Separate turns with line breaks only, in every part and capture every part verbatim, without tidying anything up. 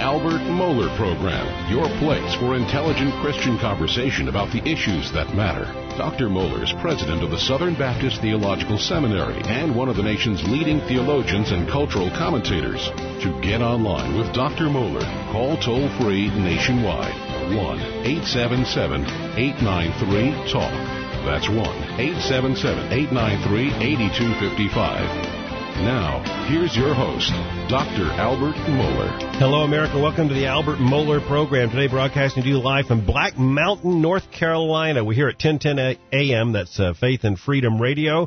Albert Mohler Program, your place for intelligent Christian conversation about the issues that matter. Doctor Mohler is president of the Southern Baptist Theological Seminary and one of the nation's leading theologians and cultural commentators. To get online with Doctor Mohler, call toll-free nationwide, one eight seven seven, eight nine three, talk. That's one eight seven seven, eight nine three, eight two five five. Now, here's your host, Doctor Albert Mohler.
Hello, America. Welcome to the Albert Mohler Program. Today, broadcasting to you live from Black Mountain, North Carolina. We're here at ten ten a.m. That's uh, Faith and Freedom Radio,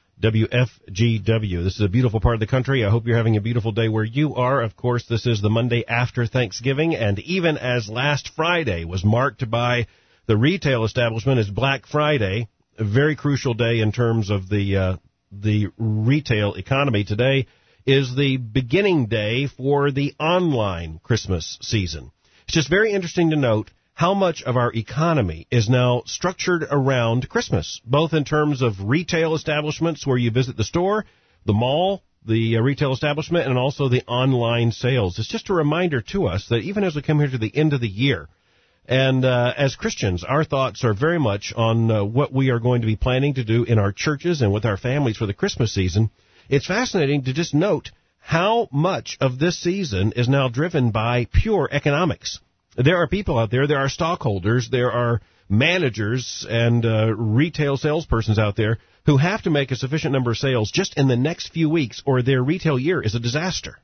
W F G W. This is a beautiful part of the country. I hope you're having a beautiful day where you are. Of course, this is the Monday after Thanksgiving, and even as last Friday was marked by the retail establishment as Black Friday, a very crucial day in terms of the uh, the retail economy. Today is the beginning day for the online Christmas season. It's just very interesting to note how much of our economy is now structured around Christmas, both in terms of retail establishments where you visit the store, the mall, the uh, retail establishment, and also the online sales. It's just a reminder to us that even as we come here to the end of the year, and uh, as Christians, our thoughts are very much on uh, what we are going to be planning to do in our churches and with our families for the Christmas season. It's fascinating to just note how much of this season is now driven by pure economics. There are people out there, there are stockholders, there are managers and uh, retail salespersons out there who have to make a sufficient number of sales just in the next few weeks or their retail year is a disaster.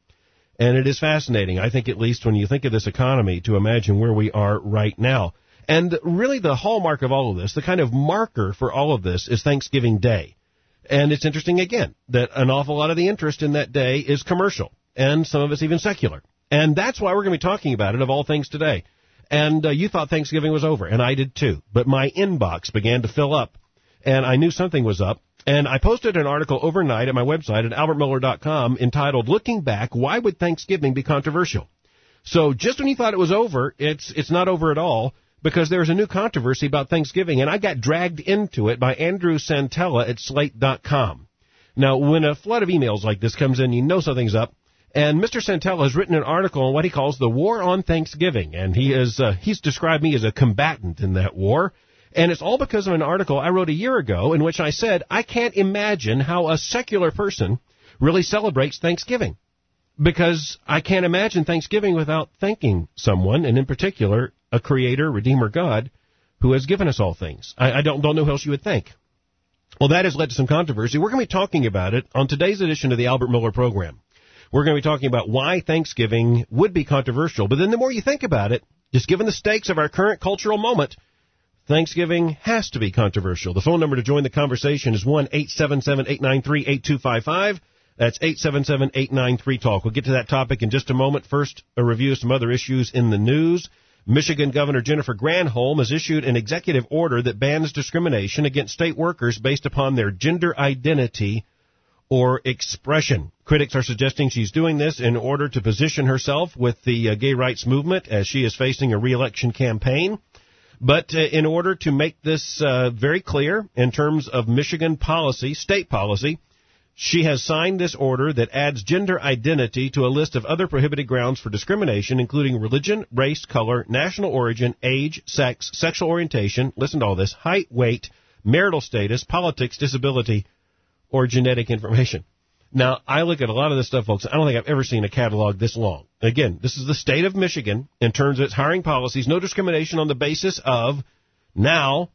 And it is fascinating, I think, at least when you think of this economy, to imagine where we are right now. And really the hallmark of all of this, the kind of marker for all of this, is Thanksgiving Day. And it's interesting, again, that an awful lot of the interest in that day is commercial, and some of it's even secular. And that's why we're going to be talking about it, of all things, today. And uh, you thought Thanksgiving was over, and I did too. But my inbox began to fill up, and I knew something was up. And I posted an article overnight at my website at albert mohler dot com entitled, Looking Back, Why Would Thanksgiving Be Controversial? So just when you thought it was over, it's it's not over at all, because there's a new controversy about Thanksgiving, and I got dragged into it by Andrew Santella at slate dot com. Now, when a flood of emails like this comes in, you know something's up. And Mister Santella has written an article on what he calls the War on Thanksgiving, and he is uh, he's described me as a combatant in that war. And it's all because of an article I wrote a year ago in which I said, I can't imagine how a secular person really celebrates Thanksgiving, because I can't imagine Thanksgiving without thanking someone, and in particular, a creator, redeemer God, who has given us all things. I, I don't, don't know who else you would thank. Well, that has led to some controversy. We're going to be talking about it on today's edition of the Albert Mohler Program. We're going to be talking about why Thanksgiving would be controversial. But then the more you think about it, just given the stakes of our current cultural moment, Thanksgiving has to be controversial. The phone number to join the conversation is one eight seven seven, eight nine three, eight two five five. That's eight seven seven, eight nine three, talk. We'll get to that topic in just a moment. First, a review of some other issues in the news. Michigan Governor Jennifer Granholm has issued an executive order that bans discrimination against state workers based upon their gender identity or expression. Critics are suggesting she's doing this in order to position herself with the uh, gay rights movement as she is facing a re-election campaign. But uh, in order to make this uh, very clear in terms of Michigan policy, state policy, she has signed this order that adds gender identity to a list of other prohibited grounds for discrimination, including religion, race, color, national origin, age, sex, sexual orientation, listen to all this, height, weight, marital status, politics, disability, or genetic information. Now, I look at a lot of this stuff, folks. I don't think I've ever seen a catalog this long. Again, this is the state of Michigan in terms of its hiring policies. No discrimination on the basis of, now,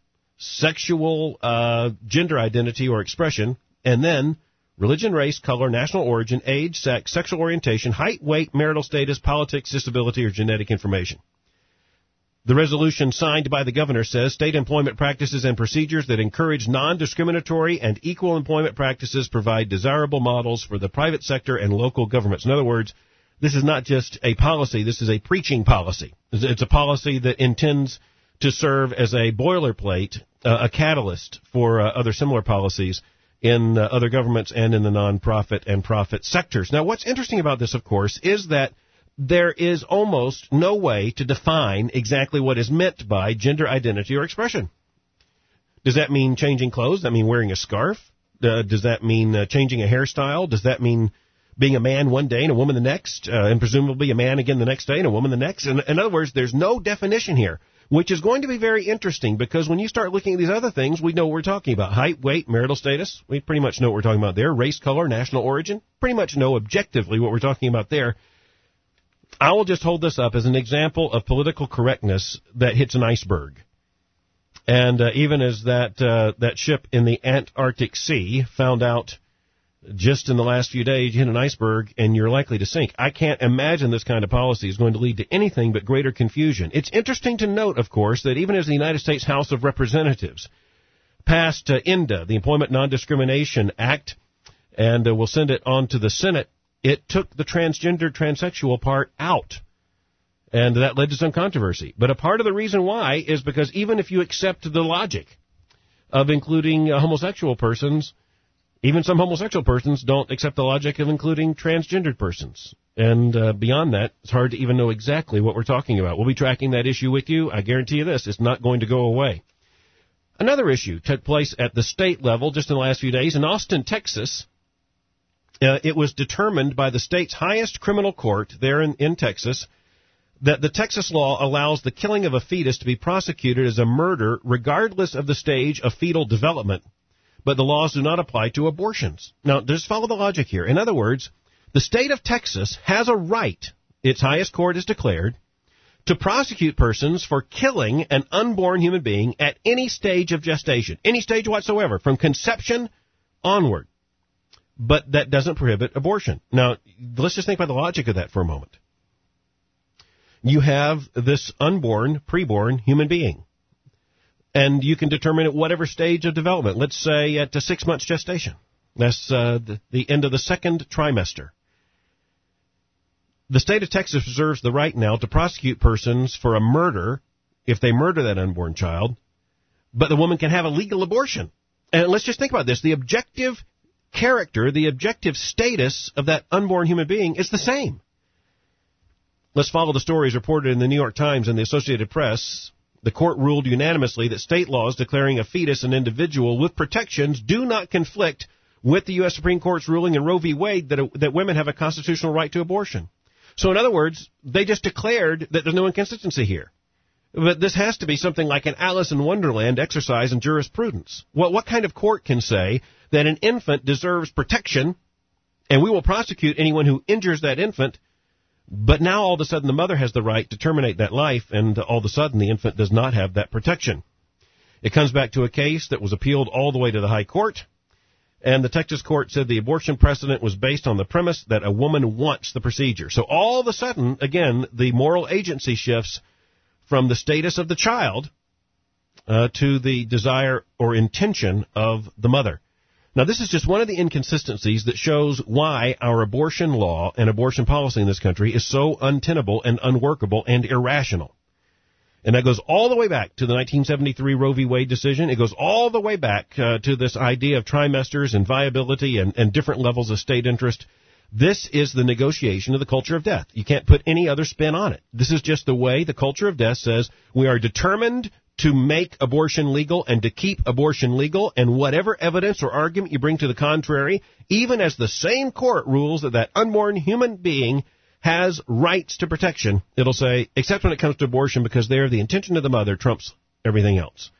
sexual uh, gender identity or expression, and then religion, race, color, national origin, age, sex, sexual orientation, height, weight, marital status, politics, disability, or genetic information. The resolution signed by the governor says state employment practices and procedures that encourage non-discriminatory and equal employment practices provide desirable models for the private sector and local governments. In other words, this is not just a policy, this is a preaching policy. It's a policy that intends to serve as a boilerplate, uh, a catalyst for uh, other similar policies in uh, other governments and in the nonprofit and profit sectors. Now, what's interesting about this, of course, is that there is almost no way to define exactly what is meant by gender identity or expression. Does that mean changing clothes? Does that mean wearing a scarf? Uh, does that mean uh, changing a hairstyle? Does that mean being a man one day and a woman the next, uh, and presumably a man again the next day and a woman the next. In, in other words, there's no definition here, which is going to be very interesting because when you start looking at these other things, we know what we're talking about. Height, weight, marital status, we pretty much know what we're talking about there. Race, color, national origin, pretty much know objectively what we're talking about there. I will just hold this up as an example of political correctness that hits an iceberg. And uh, even as that uh, that ship in the Antarctic Sea found out just in the last few days, you hit an iceberg and you're likely to sink. I can't imagine this kind of policy is going to lead to anything but greater confusion. It's interesting to note, of course, that even as the United States House of Representatives passed uh, I N D A, the Employment Non-Discrimination Act, and uh, will send it on to the Senate, it took the transgender, transsexual part out. And that led to some controversy. But a part of the reason why is because even if you accept the logic of including uh, homosexual persons, even some homosexual persons don't accept the logic of including transgendered persons. And uh, beyond that, it's hard to even know exactly what we're talking about. We'll be tracking that issue with you. I guarantee you this, it's not going to go away. Another issue took place at the state level just in the last few days. In Austin, Texas, uh, it was determined by the state's highest criminal court there in, in Texas that the Texas law allows the killing of a fetus to be prosecuted as a murder regardless of the stage of fetal development. But the laws do not apply to abortions. Now, just follow the logic here. In other words, the state of Texas has a right, its highest court has declared, to prosecute persons for killing an unborn human being at any stage of gestation, any stage whatsoever, from conception onward. But that doesn't prohibit abortion. Now, let's just think about the logic of that for a moment. You have this unborn, preborn human being. And you can determine at whatever stage of development. Let's say at a six months gestation. That's uh, the, the end of the second trimester. The state of Texas reserves the right now to prosecute persons for a murder if they murder that unborn child, but the woman can have a legal abortion. And let's just think about this. The objective character, the objective status of that unborn human being is the same. Let's follow the stories reported in the New York Times and the Associated Press. The court ruled unanimously that state laws declaring a fetus an individual with protections do not conflict with the U S Supreme Court's ruling in Roe v. Wade that, a, that women have a constitutional right to abortion. So in other words, they just declared that there's no inconsistency here. But this has to be something like an Alice in Wonderland exercise in jurisprudence. What, what kind of court can say that an infant deserves protection and we will prosecute anyone who injures that infant, but now all of a sudden the mother has the right to terminate that life, and all of a sudden the infant does not have that protection? It comes back to a case that was appealed all the way to the high court, and the Texas court said the abortion precedent was based on the premise that a woman wants the procedure. So all of a sudden, again, the moral agency shifts from the status of the child uh, to the desire or intention of the mother. Now, this is just one of the inconsistencies that shows why our abortion law and abortion policy in this country is so untenable and unworkable and irrational. And that goes all the way back to the nineteen seventy-three Roe v. Wade decision. It goes all the way back uh, to this idea of trimesters and viability and, and different levels of state interest. This is the negotiation of the culture of death. You can't put any other spin on it. This is just the way the culture of death says we are determined to make abortion legal and to keep abortion legal, and whatever evidence or argument you bring to the contrary, even as the same court rules that that unborn human being has rights to protection, it'll say, except when it comes to abortion, because there the intention of the mother trumps everything else.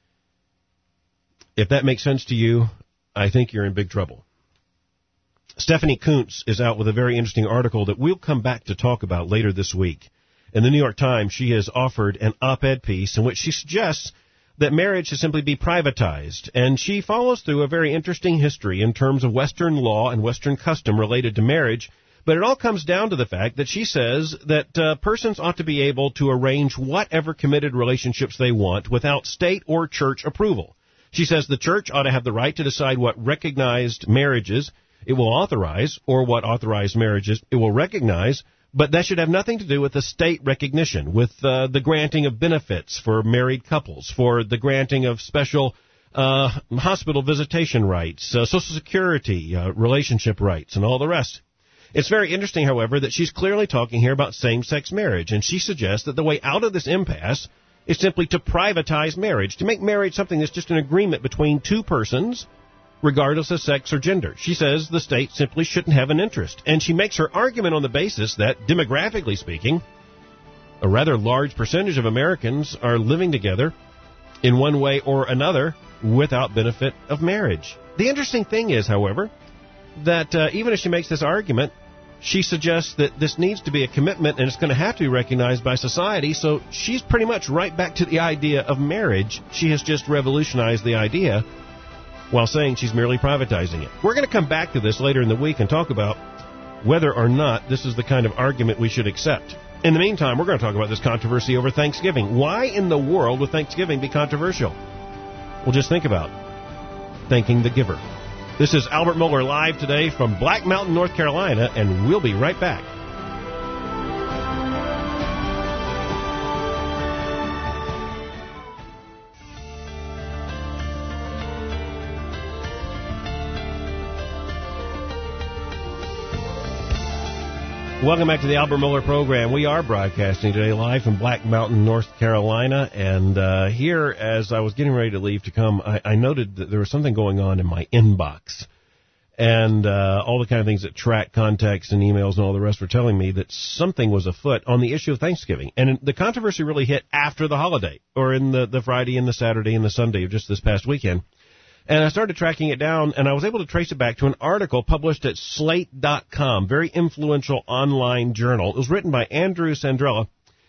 If that makes sense to you, I think you're in big trouble. Stephanie Coontz is out with a very interesting article that we'll come back to talk about later this week. In the New York Times, she has offered an op-ed piece in which she suggests that marriage should simply be privatized. And she follows through a very interesting history in terms of Western law and Western custom related to marriage. But it all comes down to the fact that she says that uh, persons ought to be able to arrange whatever committed relationships they want without state or church approval. She says the church ought to have the right to decide what recognized marriages it will authorize or what authorized marriages it will recognize. But that should have nothing to do with the state recognition, with uh, the granting of benefits for married couples, for the granting of special uh, hospital visitation rights, uh, Social Security, uh, relationship rights, and all the rest. It's very interesting, however, that she's clearly talking here about same-sex marriage, and she suggests that the way out of this impasse is simply to privatize marriage, to make marriage something that's just an agreement between two persons regardless of sex or gender. She says the state simply shouldn't have an interest. And she makes her argument on the basis that, demographically speaking, a rather large percentage of Americans are living together in one way or another without benefit of marriage. The interesting thing is, however, that uh, even if she makes this argument, she suggests that this needs to be a commitment and it's going to have to be recognized by society. So she's pretty much right back to the idea of marriage. She has just revolutionized the idea while saying she's merely privatizing it. We're going to come back to this later in the week and talk about whether or not this is the kind of argument we should accept. In the meantime, we're going to talk about this controversy over Thanksgiving. Why in the world would Thanksgiving be controversial? Well, just think about thanking the giver. This is Albert Mohler live today from Black Mountain, North Carolina, and we'll be right back. Welcome back to the Albert Mohler program. We are broadcasting today live from Black Mountain, North Carolina. And uh, here, as I was getting ready to leave to come, I, I noted that there was something going on in my inbox. And uh, all the kind of things that track contacts and emails and all the rest were telling me that something was afoot on the issue of Thanksgiving. And the controversy really hit after the holiday, or in the, the Friday and the Saturday and the Sunday of just this past weekend. And I started tracking it down, and I was able to trace it back to an article published at slate dot com, very influential online journal. It was written by Andrew Sandrella,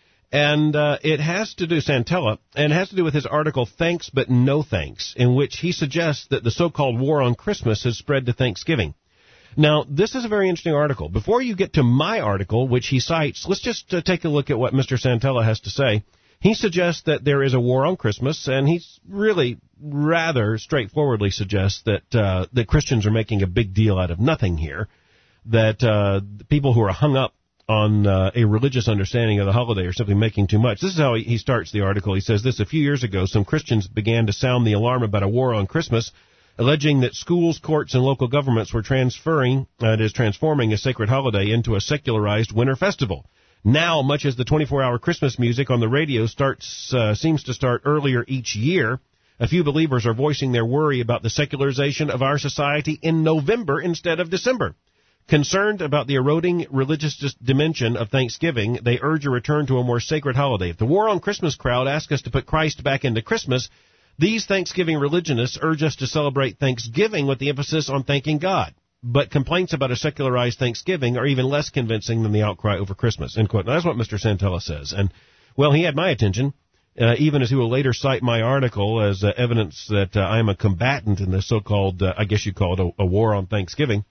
and uh, it has to do, Santella, and it has to do with his article, Thanks But No Thanks, in which he suggests that the so-called war on Christmas has spread to Thanksgiving. Now, this is a very interesting article. Before you get to my article, which he cites, let's just uh, take a look at what Mister Santella has to say. He suggests that there is a war on Christmas, and he's really rather straightforwardly suggests that uh, that Christians are making a big deal out of nothing here, that uh, the people who are hung up on uh, a religious understanding of the holiday are simply making too much. This is how he, he starts the article. He says this: a few years ago, some Christians began to sound the alarm about a war on Christmas, alleging that schools, courts, and local governments were transferring, uh, it is transforming a sacred holiday into a secularized winter festival. Now, much as the twenty-four hour Christmas music on the radio starts uh, seems to start earlier each year, a few believers are voicing their worry about the secularization of our society in November instead of December. Concerned about the eroding religious dimension of Thanksgiving, they urge a return to a more sacred holiday. If the war on Christmas crowd asks us to put Christ back into Christmas, these Thanksgiving religionists urge us to celebrate Thanksgiving with the emphasis on thanking God. But complaints about a secularized Thanksgiving are even less convincing than the outcry over Christmas, end quote. Now, that's what Mister Santella says. And, well, he had my attention, uh, even as he will later cite my article as uh, evidence that uh, I am a combatant in this so-called, uh, I guess you'd call it a, a war on Thanksgiving.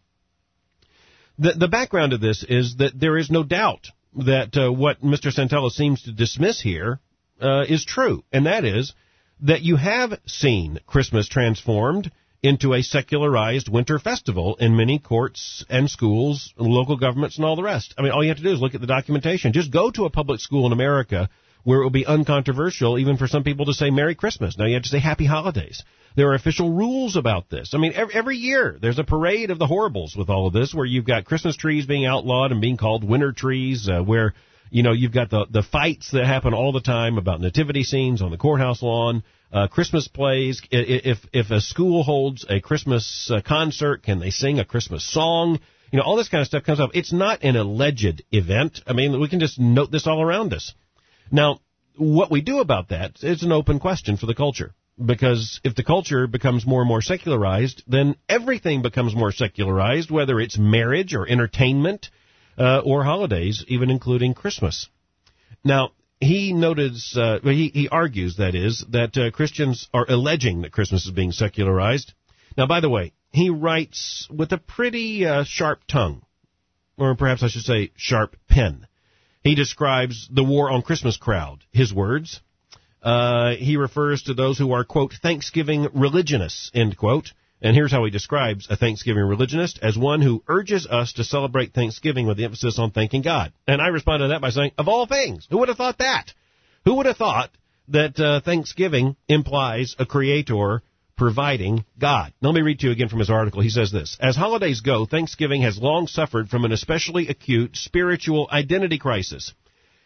The, the background of this is that there is no doubt that uh, what Mister Santella seems to dismiss here uh, is true, and that is that you have seen Christmas transformed into a secularized winter festival in many courts and schools, local governments, and all the rest. I mean, all you have to do is look at the documentation. Just go to a public school in America where it will be uncontroversial even for some people to say Merry Christmas. Now, you have to say Happy Holidays. There are official rules about this. I mean, every, every year there's a parade of the horribles with all of this, where you've got Christmas trees being outlawed and being called winter trees, uh, where, you know, you've got the, the fights that happen all the time about nativity scenes on the courthouse lawn. Uh, Christmas plays. If if a school holds a Christmas uh, concert, can they sing a Christmas song? You know, all this kind of stuff comes up. It's not an alleged event. I mean, we can just note this all around us. Now, what we do about that is an open question for the culture. Because if the culture becomes more and more secularized, then everything becomes more secularized, whether it's marriage or entertainment uh, or holidays, even including Christmas. Now, He notices, uh, he, he argues, that is, that uh, Christians are alleging that Christmas is being secularized. Now, by the way, he writes with a pretty uh, sharp tongue, or perhaps I should say sharp pen. He describes the war on Christmas crowd, his words. Uh, he refers to those who are, quote, Thanksgiving religionists, end quote. And here's how he describes a Thanksgiving religionist: as one who urges us to celebrate Thanksgiving with the emphasis on thanking God. And I responded to that by saying, of all things, who would have thought that? Who would have thought that uh, Thanksgiving implies a creator providing God? Now, let me read to you again from his article. He says this: as holidays go, Thanksgiving has long suffered from an especially acute spiritual identity crisis.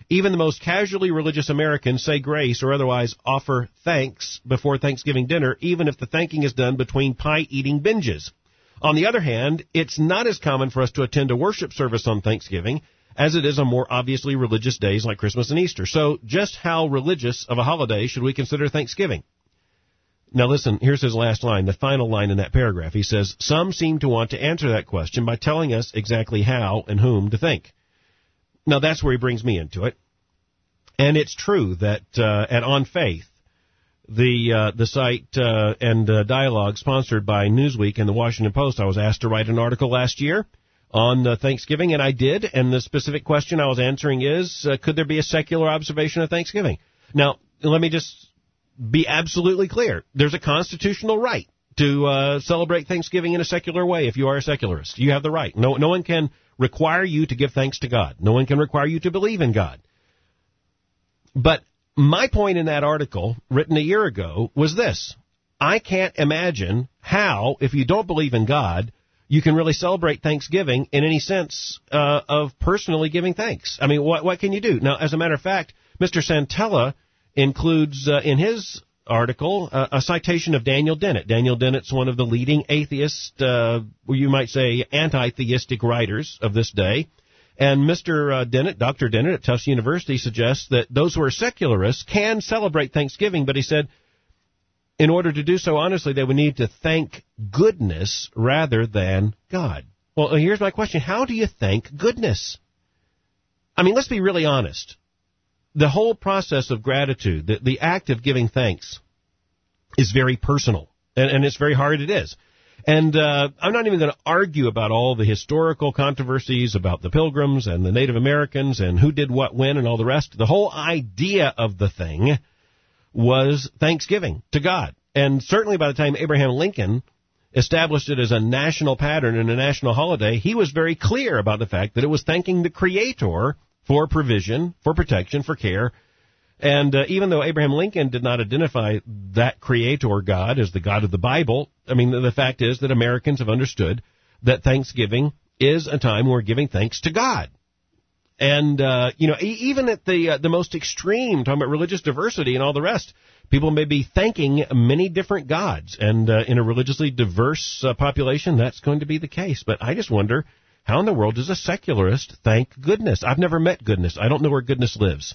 Even the most casually religious Americans say grace or otherwise offer thanks before Thanksgiving dinner, even if the thanking is done between pie-eating binges. On the other hand, it's not as common for us to attend a worship service on Thanksgiving as it is on more obviously religious days like Christmas and Easter. So just how religious of a holiday should we consider Thanksgiving? Now listen, here's his last line, the final line in that paragraph. He says, some seem to want to answer that question by telling us exactly how and whom to thank. Now that's where he brings me into it. And it's true that uh, at On Faith, the uh, the site uh, and uh, dialogue sponsored by Newsweek and the Washington Post, I was asked to write an article last year on uh, Thanksgiving, and I did. And the specific question I was answering is, uh, could there be a secular observation of Thanksgiving? Now, let me just be absolutely clear. There's a constitutional right to uh, celebrate Thanksgiving in a secular way if you are a secularist. You have the right. No, no one can require you to give thanks to God. No one can require you to believe in God. But my point in that article, written a year ago, was this. I can't imagine how, if you don't believe in God, you can really celebrate Thanksgiving in any sense uh, of personally giving thanks. I mean, what what can you do? Now, as a matter of fact, Mister Santella includes uh, in his article uh, a citation of Daniel Dennett. Daniel Dennett's one of the leading atheist, uh, you might say anti-theistic writers of this day. And Mister Uh, Dennett, Doctor Dennett at Tufts University suggests that those who are secularists can celebrate Thanksgiving, but he said in order to do so honestly, they would need to thank goodness rather than God. Well, here's my question. How do you thank goodness? I mean, let's be really honest. The whole process of gratitude, the, the act of giving thanks, is very personal, and, and it's very hard it is. And uh, I'm not even going to argue about all the historical controversies about the Pilgrims and the Native Americans and who did what when and all the rest. The whole idea of the thing was thanksgiving to God. And certainly by the time Abraham Lincoln established it as a national pattern and a national holiday, he was very clear about the fact that it was thanking the Creator for provision, for protection, for care. And uh, even though Abraham Lincoln did not identify that Creator God as the God of the Bible, I mean, the, the fact is that Americans have understood that Thanksgiving is a time where we're giving thanks to God. And, uh, you know, e- even at the uh, the most extreme, talking about religious diversity and all the rest, people may be thanking many different gods. And uh, in a religiously diverse uh, population, that's going to be the case. But I just wonder, how in the world does a secularist thank goodness? I've never met goodness. I don't know where goodness lives.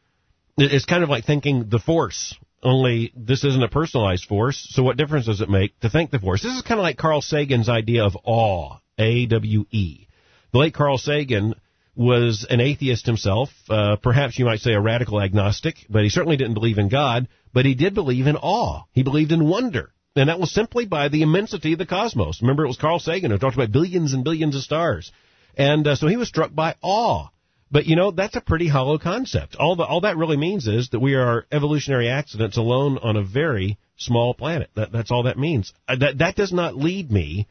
It's kind of like thanking the force, only this isn't a personalized force, so what difference does it make to thank the force? This is kind of like Carl Sagan's idea of awe, A W E. The late Carl Sagan was an atheist himself, uh, perhaps you might say a radical agnostic, but he certainly didn't believe in God, but he did believe in awe. He believed in wonder, and that was simply by the immensity of the cosmos. Remember, it was Carl Sagan who talked about billions and billions of stars, and uh, so he was struck by awe. But, you know, that's a pretty hollow concept. All the, all that really means is that we are evolutionary accidents alone on a very small planet. That, that's all that means. Uh, that, that does not lead me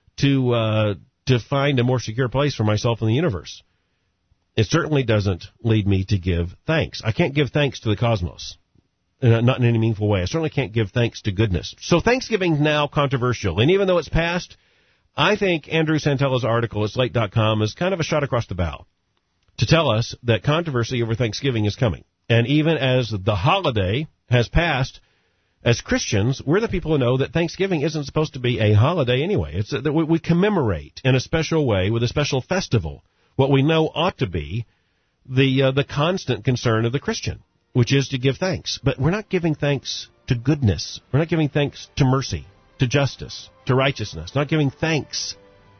to uh, to find a more secure place for myself in the universe. It certainly doesn't lead me to give thanks. I can't give thanks to the cosmos, uh, not in any meaningful way. I certainly can't give thanks to goodness. So Thanksgiving's now controversial. And even though it's passed, I think Andrew Santella's article at slate dot com is kind of a shot across the bow to tell us that controversy over Thanksgiving is coming. And even as the holiday has passed, as Christians, we're the people who know that Thanksgiving isn't supposed to be a holiday anyway. It's that we commemorate in a special way with a special festival what we know ought to be the uh, the constant concern of the Christian, which is to give thanks. But we're not giving thanks to goodness. We're not giving thanks to mercy, to justice, to righteousness. Not giving thanks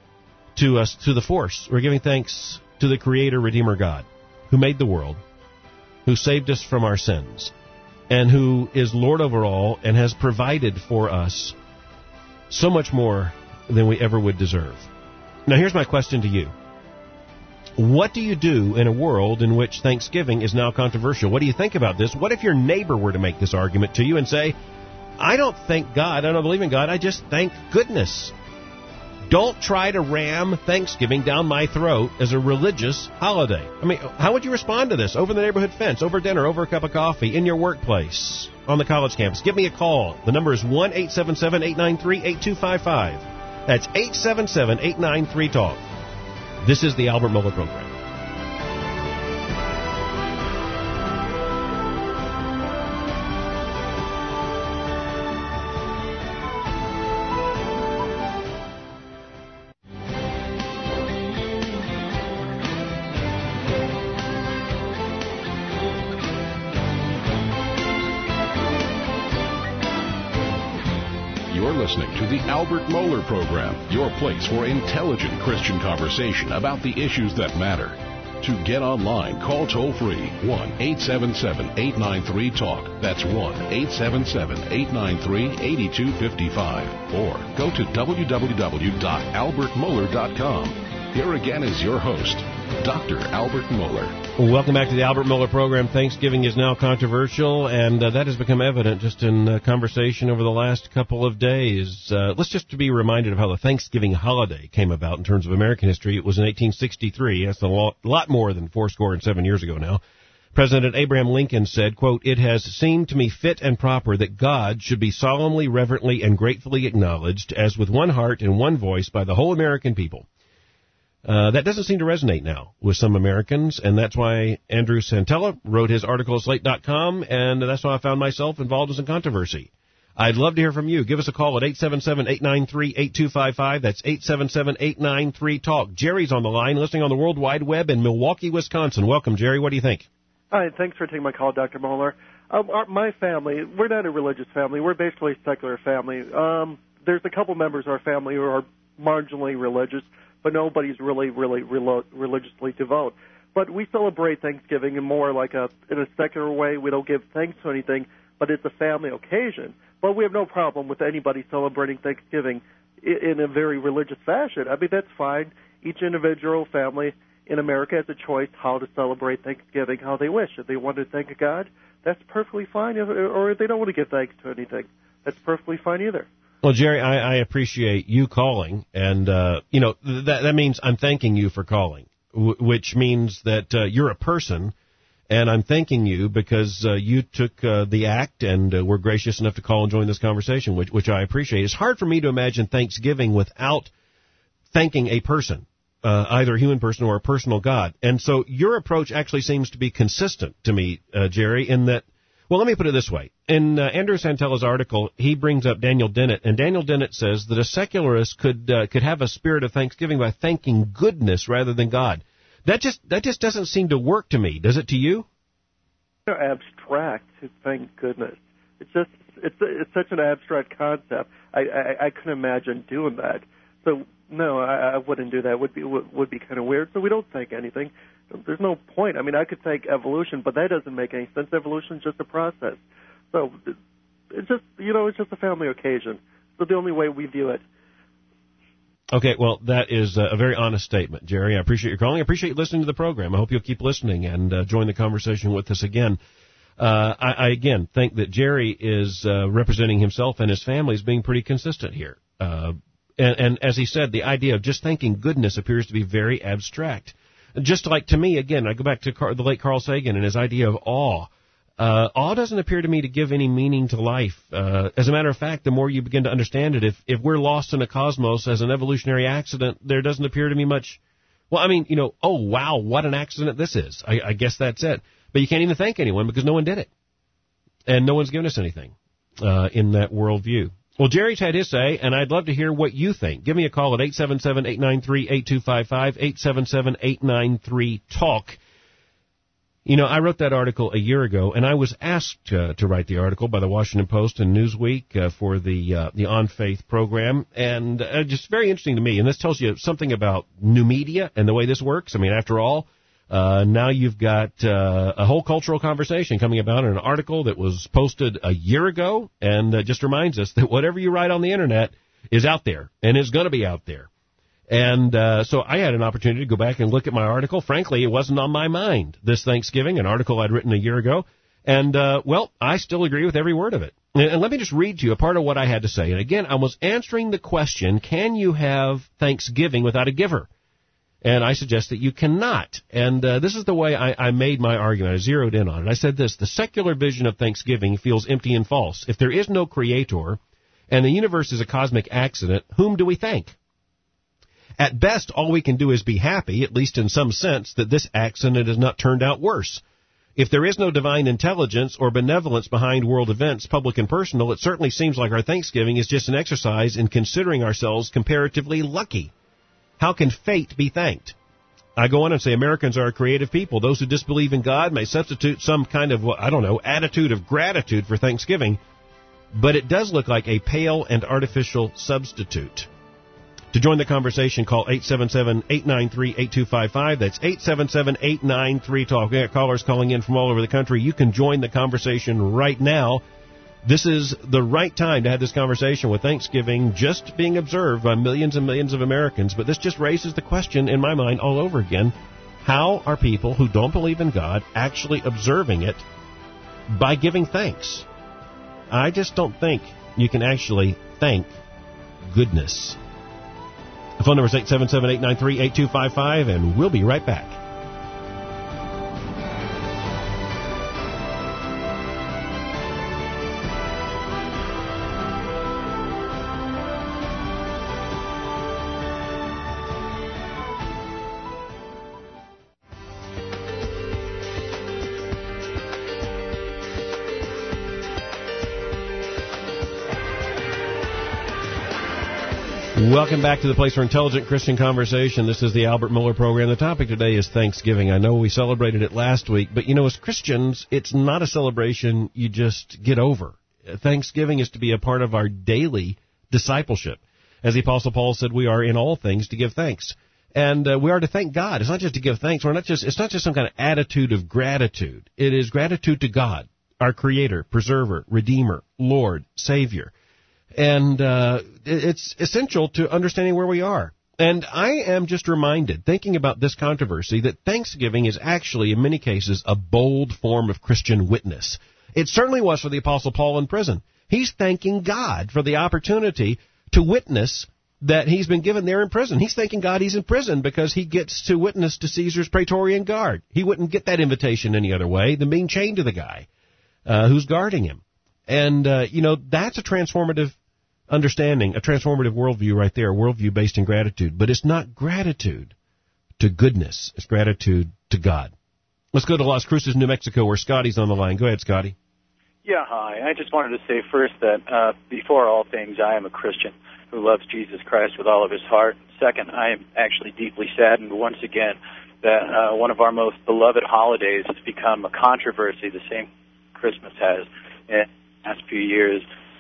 to us, to the force. We're giving thanks to the Creator, Redeemer God, who made the world, who saved us from our sins, and who is Lord over all and has provided for us so much more than we ever would deserve. Now, here's my question to you. What do you do in a world in which Thanksgiving is now controversial? What do you think about this? What if your neighbor were to make this argument to you and say, I don't thank God, I don't believe in God, I just thank goodness. Don't try to ram Thanksgiving down my throat as a religious holiday. I mean, how would you respond to this? Over the neighborhood fence, over dinner, over a cup of coffee, in your workplace, on the college campus? Give me a call. The number is one eight seven seven, eight nine three, eight two five five. That's eight seven seven, eight nine three, talk. This is the Albert Mohler Program.
You're listening to the Albert Mohler Program, your place for intelligent Christian conversation about the issues that matter. To get online, call toll-free one eight seven seven, eight nine three, TALK. That's one eight seven seven, eight nine three, eight two five five. Or go to w w w dot albert mohler dot com. Here again is your host, Doctor Albert Mohler.
Welcome back to the Albert Mohler Program. Thanksgiving is now controversial, and uh, that has become evident just in uh, conversation over the last couple of days. Uh, let's just be reminded of how the Thanksgiving holiday came about in terms of American history. It was in eighteen sixty-three. That's a lot, lot more than four score and seven years ago now. President Abraham Lincoln said, quote, "It has seemed to me fit and proper that God should be solemnly, reverently, and gratefully acknowledged as with one heart and one voice by the whole American people." Uh, that doesn't seem to resonate now with some Americans, and that's why Andrew Santella wrote his article at slate dot com, and that's why I found myself involved in some controversy. I'd love to hear from you. Give us a call at eight seven seven, eight nine three, eight two five five. That's eight seven seven, eight nine three, TALK. Jerry's on the line, listening on the World Wide Web in Milwaukee, Wisconsin. Welcome, Jerry. What do you think?
Hi, thanks for taking my call, Doctor Mohler. Um, our, my family, we're not a religious family. We're basically a secular family. Um, there's a couple members of our family who are marginally religious, but nobody's really, really relo- religiously devout. But we celebrate Thanksgiving in more like a in a secular way. We don't give thanks to anything, but it's a family occasion. But we have no problem with anybody celebrating Thanksgiving in, in a very religious fashion. I mean, that's fine. Each individual family in America has a choice how to celebrate Thanksgiving, how they wish. If they want to thank God, that's perfectly fine. If, or if they don't want to give thanks to anything, that's perfectly fine either.
Well, Jerry, I, I appreciate you calling, and, uh, you know, th- that, that means I'm thanking you for calling, w- which means that uh, you're a person, and I'm thanking you because uh, you took uh, the act and uh, were gracious enough to call and join this conversation, which, which I appreciate. It's hard for me to imagine Thanksgiving without thanking a person, uh, either a human person or a personal God. And so your approach actually seems to be consistent to me, uh, Jerry, in that, well, let me put it this way. In uh, Andrew Santella's article, he brings up Daniel Dennett, and Daniel Dennett says that a secularist could uh, could have a spirit of thanksgiving by thanking goodness rather than God. That just that just doesn't seem to work to me. Does it to you?
It's abstract to thank goodness. It's just it's it's such an abstract concept. I I, I couldn't imagine doing that. So no, I, I wouldn't do that. It would be would, would be kind of weird. So we don't thank anything. There's no point. I mean, I could thank evolution, but that doesn't make any sense. Evolution is just a process. So it's just, you know, it's just a family occasion. So the only way we view it.
Okay, well, that is a very honest statement, Jerry. I appreciate your calling. I appreciate you listening to the program. I hope you'll keep listening and uh, join the conversation with us again. Uh, I, I, again, think that Jerry is uh, representing himself and his family as being pretty consistent here. Uh, and, and as he said, the idea of just thanking goodness appears to be very abstract. Just like, to me, again, I go back to Car- the late Carl Sagan and his idea of awe. Uh, awe doesn't appear to me to give any meaning to life. Uh, as a matter of fact, the more you begin to understand it, if, if we're lost in a cosmos as an evolutionary accident, there doesn't appear to be much. Well, I mean, you know, oh, wow, what an accident this is. I, I guess that's it. But you can't even thank anyone because no one did it. And no one's given us anything uh, in that worldview. Well, Jerry's had his say, and I'd love to hear what you think. Give me a call at eight seven seven, eight nine three, eight two five five, eight seven seven, eight nine three, TALK. You know, I wrote that article a year ago, and I was asked uh, to write the article by the Washington Post and Newsweek uh, for the uh, the On Faith program, and uh, just very interesting to me. And this tells you something about new media and the way this works. I mean, after all, uh, now you've got uh, a whole cultural conversation coming about in an article that was posted a year ago, and uh, just reminds us that whatever you write on the Internet is out there, and is going to be out there. And uh, so I had an opportunity to go back and look at my article. Frankly, it wasn't on my mind this Thanksgiving, an article I'd written a year ago. And, uh, well, I still agree with every word of it. And, and let me just read to you a part of what I had to say. And, again, I was answering the question, can you have Thanksgiving without a giver? And I suggest that you cannot. And uh, this is the way I, I made my argument. I zeroed in on it. I said this: the secular vision of Thanksgiving feels empty and false. If there is no creator and the universe is a cosmic accident, whom do we thank? At best, all we can do is be happy, at least in some sense, that this accident has not turned out worse. If there is no divine intelligence or benevolence behind world events, public and personal, it certainly seems like our Thanksgiving is just an exercise in considering ourselves comparatively lucky. How can fate be thanked? I go on and say Americans are a creative people. Those who disbelieve in God may substitute some kind of, I don't know, attitude of gratitude for Thanksgiving. but it does look like a pale and artificial substitute. To join the conversation, call eight seven seven, eight nine three, eight two five five. That's eight seven seven, eight nine three, talk. We got callers calling in from all over the country. You can join the conversation right now. This is the right time to have this conversation with Thanksgiving just being observed by millions and millions of Americans. But this just raises the question in my mind all over again. How are people who don't believe in God actually observing it by giving thanks? I just don't think you can actually thank goodness. The phone number is eight seven seven, eight nine three, eight two five five, and we'll be right back. Welcome back to the place for intelligent Christian conversation. This is the Albert Mohler program. The topic today is Thanksgiving. I know we celebrated it last week, but you know, as Christians, it's not a celebration you just get over. Thanksgiving is to be a part of our daily discipleship. As the Apostle Paul said, we are in all things to give thanks. And uh, we are to thank God. It's not just to give thanks. We're not just. It's not just some kind of attitude of gratitude. It is gratitude to God, our Creator, Preserver, Redeemer, Lord, Savior. And uh, it's essential to understanding where we are. And I am just reminded, thinking about this controversy, that Thanksgiving is actually, in many cases, a bold form of Christian witness. It certainly was for the Apostle Paul in prison. He's thanking God for the opportunity to witness that he's been given there in prison. He's thanking God he's in prison because he gets to witness to Caesar's Praetorian Guard. He wouldn't get that invitation any other way than being chained to the guy uh, who's guarding him. And, uh, you know, that's a transformative understanding, a transformative worldview right there, a worldview based in gratitude. But it's not gratitude to goodness. It's gratitude to God. Let's go to Las Cruces, New Mexico, where Scotty's on the line. Go ahead, Scotty.
Yeah, hi. I just wanted to say first that uh, before all things, I am a Christian who loves Jesus Christ with all of his heart. Second, I am actually deeply saddened once again that uh, one of our most beloved holidays has become a controversy, the same Christmas has in the last few years.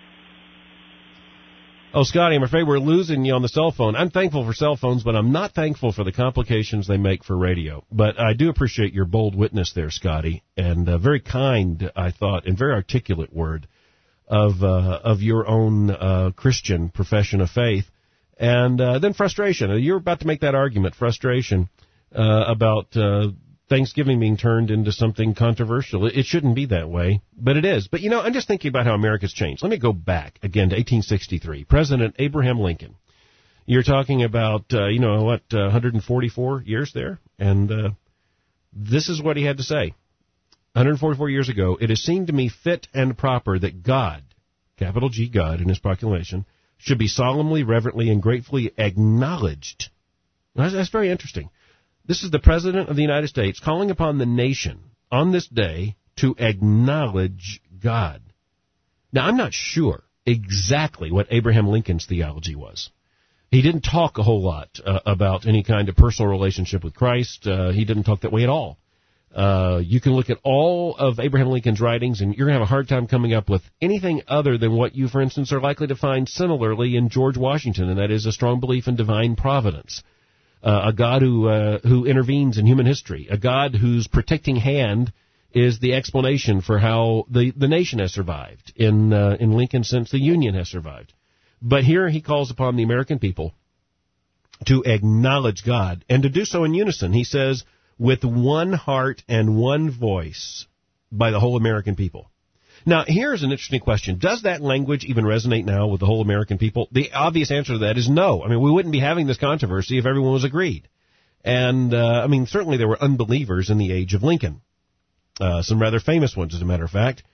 Oh, Scotty, I'm afraid we're losing you on the cell phone. I'm thankful for cell phones, but I'm not thankful for the complications they make for radio. But I do appreciate your bold witness there, Scotty, and a very kind, I thought, and very articulate word of uh, of your own uh, Christian profession of faith. And uh, then frustration. You're about to make that argument, frustration, uh, about uh, Thanksgiving being turned into something controversial. It shouldn't be that way, but it is. But, you know, I'm just thinking about how America's changed. Let me go back again to eighteen sixty-three. President Abraham Lincoln. You're talking about, uh, you know, what, uh, one hundred forty-four years there? And uh, this is what he had to say. one hundred forty-four years ago, it has seemed to me fit and proper that God, capital G, God in his proclamation, should be solemnly, reverently, and gratefully acknowledged. That's, that's very interesting. This is the President of the United States calling upon the nation on this day to acknowledge God. Now, I'm not sure exactly what Abraham Lincoln's theology was. He didn't talk a whole lot uh, about any kind of personal relationship with Christ. Uh, he didn't talk that way at all. Uh, you can look at all of Abraham Lincoln's writings, and you're going to have a hard time coming up with anything other than what you, for instance, are likely to find similarly in George Washington, and that is a strong belief in divine providence. Uh, a God who uh, who intervenes in human history, a God whose protecting hand is the explanation for how the, the nation has survived in uh, in Lincoln since the Union has survived. But here he calls upon the American people to acknowledge God, and to do so in unison. He says, with one heart and one voice by the whole American people. Now, here's an interesting question. Does that language even resonate now with the whole American people? The obvious answer to that is no. I mean, we wouldn't be having this controversy if everyone was agreed. And, uh, I mean, certainly there were unbelievers in the age of Lincoln. Uh, some rather famous ones, as a matter of fact.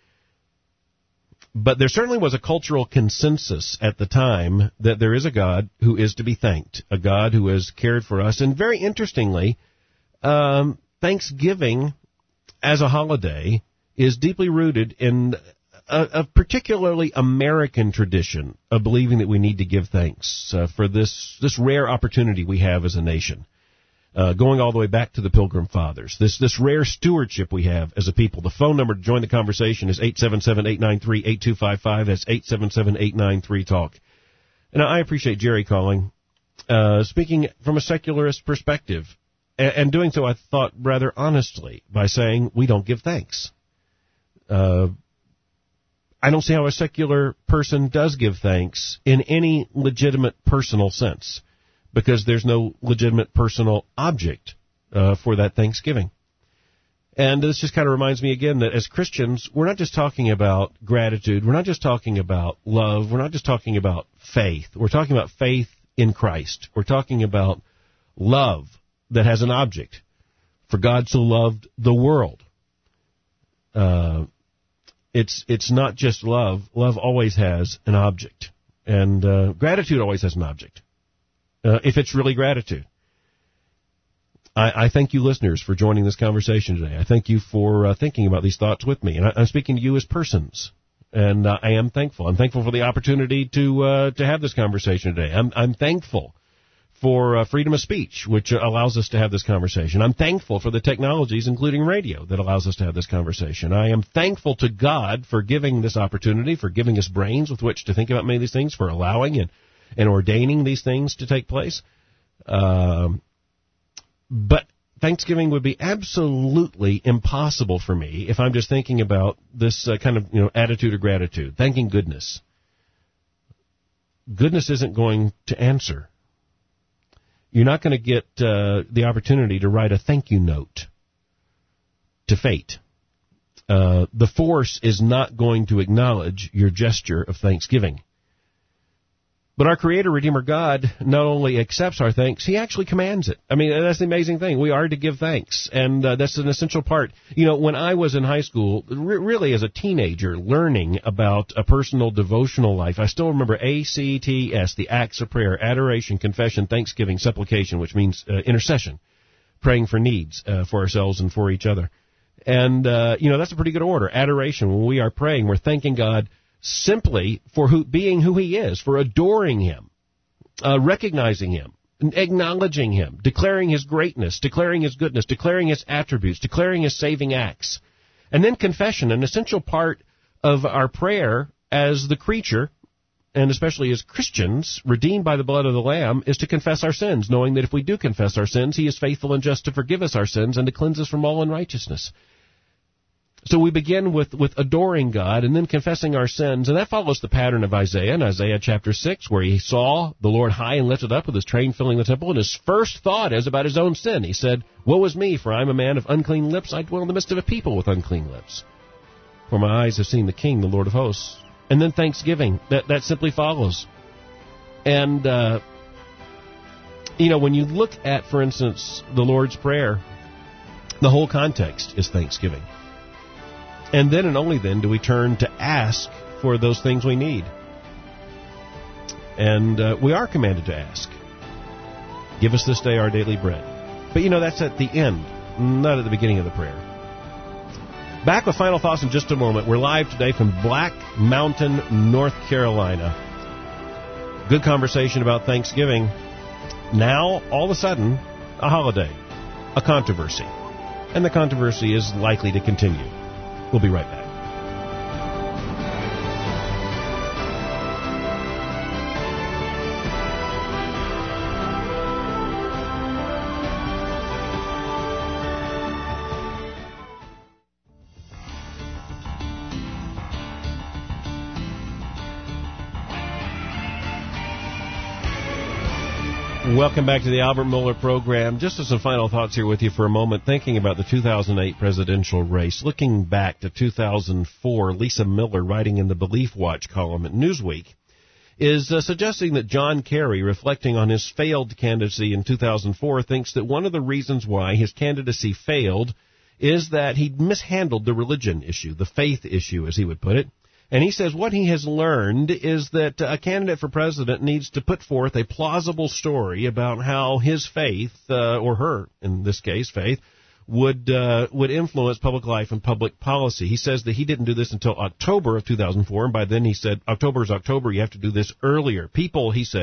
But there certainly was a cultural consensus at the time that there is a God who is to be thanked, a God who has cared for us. And very interestingly, um, Thanksgiving as a holiday is deeply rooted in a, a particularly American tradition of believing that we need to give thanks uh, for this this rare opportunity we have as a nation. uh, going all the way back to the Pilgrim Fathers. This this rare stewardship we have as a people. The phone number to join the conversation is eight seven seven, eight nine three, eight two five five. That's eight seven seven, eight nine three, talk. And I appreciate Jerry calling, uh, speaking from a secularist perspective, and, and doing so, I thought, rather honestly, by saying we don't give thanks. Uh, I don't see how a secular person does give thanks in any legitimate personal sense, because there's no legitimate personal object uh, for that thanksgiving. And this just kind of reminds me again that as Christians, we're not just talking about gratitude. We're not just talking about love. We're not just talking about faith. We're talking about faith in Christ. We're talking about love that has an object. For God so loved the world. Uh, it's it's not just love. Love always has an object. And uh, gratitude always has an object, uh, if it's really gratitude. I, I thank you, listeners, for joining this conversation today. I thank you for uh, thinking about these thoughts with me. And I, I'm speaking to you as persons, and uh, I am thankful. I'm thankful for the opportunity to uh, to have this conversation today. I'm, I'm thankful for uh, freedom of speech, which allows us to have this conversation. I'm thankful for the technologies, including radio, that allows us to have this conversation. I am thankful to God for giving this opportunity, for giving us brains with which to think about many of these things, for allowing and, and ordaining these things to take place. Um, but Thanksgiving would be absolutely impossible for me if I'm just thinking about this uh, kind of you know attitude of gratitude, thanking goodness. Goodness isn't going to answer. You're not going to get uh, the opportunity to write a thank you note to fate. Uh, the force is not going to acknowledge your gesture of thanksgiving. But our Creator, Redeemer God, not only accepts our thanks, He actually commands it. I mean, that's the amazing thing. We are to give thanks, and uh, that's an essential part. You know, when I was in high school, re- really as a teenager, learning about a personal devotional life, I still remember A C T S, the acts of prayer: adoration, confession, thanksgiving, supplication, which means uh, intercession, praying for needs uh, for ourselves and for each other. And, uh, you know, that's a pretty good order. Adoration, when we are praying, we're thanking God simply for who, being who He is, for adoring Him, uh, recognizing Him, acknowledging Him, declaring His greatness, declaring His goodness, declaring His attributes, declaring His saving acts. And then confession, an essential part of our prayer as the creature, and especially as Christians, redeemed by the blood of the Lamb, is to confess our sins, knowing that if we do confess our sins, He is faithful and just to forgive us our sins and to cleanse us from all unrighteousness. So we begin with, with adoring God and then confessing our sins, and that follows the pattern of Isaiah in Isaiah chapter six, where he saw the Lord high and lifted up with His train filling the temple, and his first thought is about his own sin. He said, "Woe is me, for I am a man of unclean lips. I dwell in the midst of a people with unclean lips. For my eyes have seen the King, the Lord of hosts." And then thanksgiving, that, that simply follows. And, uh, you know, when you look at, for instance, the Lord's Prayer, the whole context is thanksgiving. And then and only then do we turn to ask for those things we need. And uh, we are commanded to ask. Give us this day our daily bread. But, you know, that's at the end, not at the beginning of the prayer. Back with final thoughts in just a moment. We're live today from Black Mountain, North Carolina. Good conversation about Thanksgiving. Now, all of a sudden, a holiday, a controversy. And the controversy is likely to continue. We'll be right back. Welcome back to the Albert Mohler program. Just as some final thoughts here with you for a moment, thinking about the two thousand eight presidential race. Looking back to two thousand four, Lisa Miller, writing in the Belief Watch column at Newsweek, is uh, suggesting that John Kerry, reflecting on his failed candidacy in two thousand four, thinks that one of the reasons why his candidacy failed is that he mishandled the religion issue, the faith issue, as he would put it. And he says what he has learned is that a candidate for president needs to put forth a plausible story about how his faith, uh, or her, in this case, faith, would uh, would influence public life and public policy. He says that he didn't do this until October of two thousand four, and by then he said, October is October, you have to do this earlier. People, he said,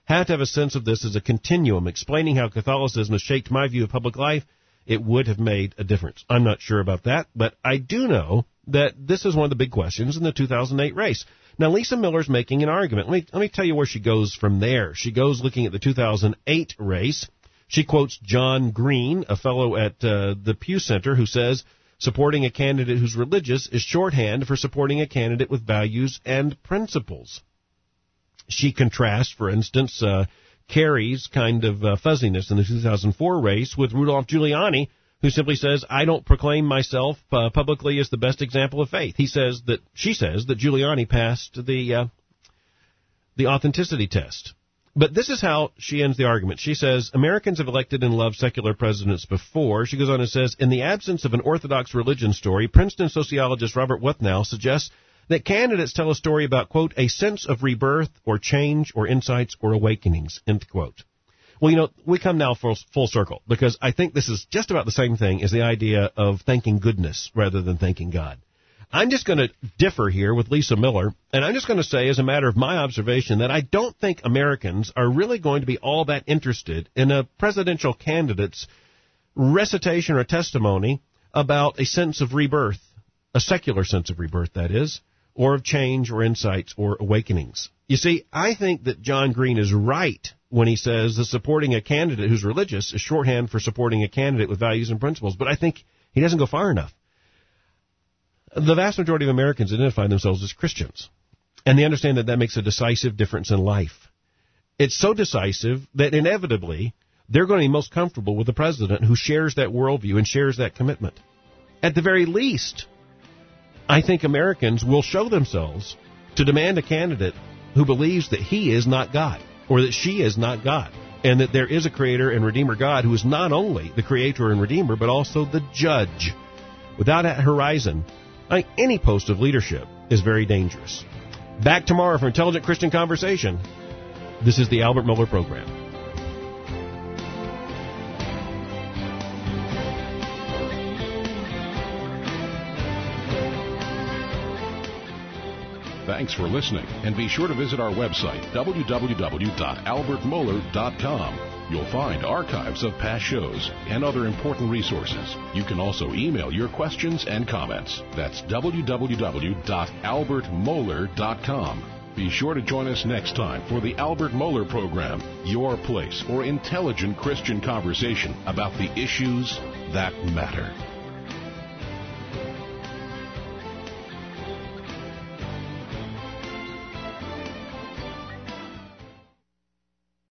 have to have a sense of this as a continuum, explaining how Catholicism has shaped my view of public life. It would have made a difference. I'm not sure about that, but I do know that this is one of the big questions in the two thousand eight race. Now, Lisa Miller's making an argument. Let me, let me tell you where she goes from there. She goes looking at the two thousand eight race. She quotes John Green, a fellow at uh, the Pew Center, who says, supporting a candidate who's religious is shorthand for supporting a candidate with values and principles. She contrasts, for instance, uh, Kerry's kind of uh, fuzziness in the two thousand four race with Rudolph Giuliani, who simply says, I don't proclaim myself uh, publicly as the best example of faith. He says that, she says that Giuliani passed the uh, the authenticity test. But this is how she ends the argument. She says, Americans have elected and loved secular presidents before. She goes on and says, in the absence of an orthodox religion story, Princeton sociologist Robert Wuthnow suggests that candidates tell a story about, quote, a sense of rebirth or change or insights or awakenings, end quote. Well, you know, we come now full, full circle, because I think this is just about the same thing as the idea of thanking goodness rather than thanking God. I'm just going to differ here with Lisa Miller, and I'm just going to say, as a matter of my observation, that I don't think Americans are really going to be all that interested in a presidential candidate's recitation or testimony about a sense of rebirth, a secular sense of rebirth, that is, or of change or insights or awakenings. You see, I think that John Green is right when he says that supporting a candidate who's religious is shorthand for supporting a candidate with values and principles, but I think he doesn't go far enough. The vast majority of Americans identify themselves as Christians, and they understand that that makes a decisive difference in life. It's so decisive that inevitably they're going to be most comfortable with a president who shares that worldview and shares that commitment. At the very least, I think Americans will show themselves to demand a candidate who believes that he is not God, or that she is not God, and that there is a Creator and Redeemer God who is not only the Creator and Redeemer, but also the Judge. Without that horizon, I think any post of leadership is very dangerous. Back tomorrow for Intelligent Christian Conversation. This is the Albert Mohler Program.
Thanks for listening, and be sure to visit our website, w w w dot albert mohler dot com. You'll find archives of past shows and other important resources. You can also email your questions and comments. That's w w w dot albert mohler dot com. Be sure to join us next time for the Albert Mohler Program, your place for intelligent Christian conversation about the issues that matter.